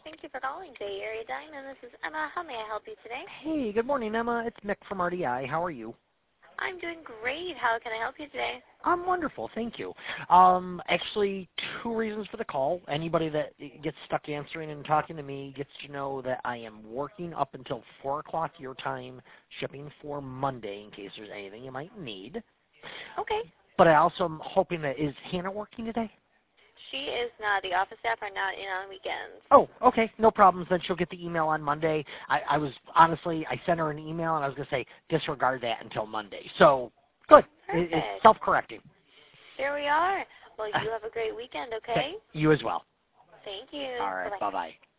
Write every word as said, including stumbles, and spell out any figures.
Thank you for calling Bay Area Diamond. This is Emma. How may I help you today? Hey, good morning, Emma. It's Mick from R D I. How are you? I'm doing great. How can I help you today? I'm wonderful, thank you. Um, actually, two reasons for the call. Anybody that gets stuck answering and talking to me gets to know that I am working up until four o'clock your time, shipping for Monday in case there's anything you might need. Okay. But I also am hoping that, is Hannah working today? She is not. The office staff are not in on weekends. Oh, okay, no problems. Then she'll get the email on Monday. I, I was, honestly, I sent her an email, and I was going to say, disregard that until Monday. So, good. It, it's Perfect. self-correcting. There we are. Well, you have a great weekend, okay? You as well. Thank you. All right, Bye-bye. bye-bye.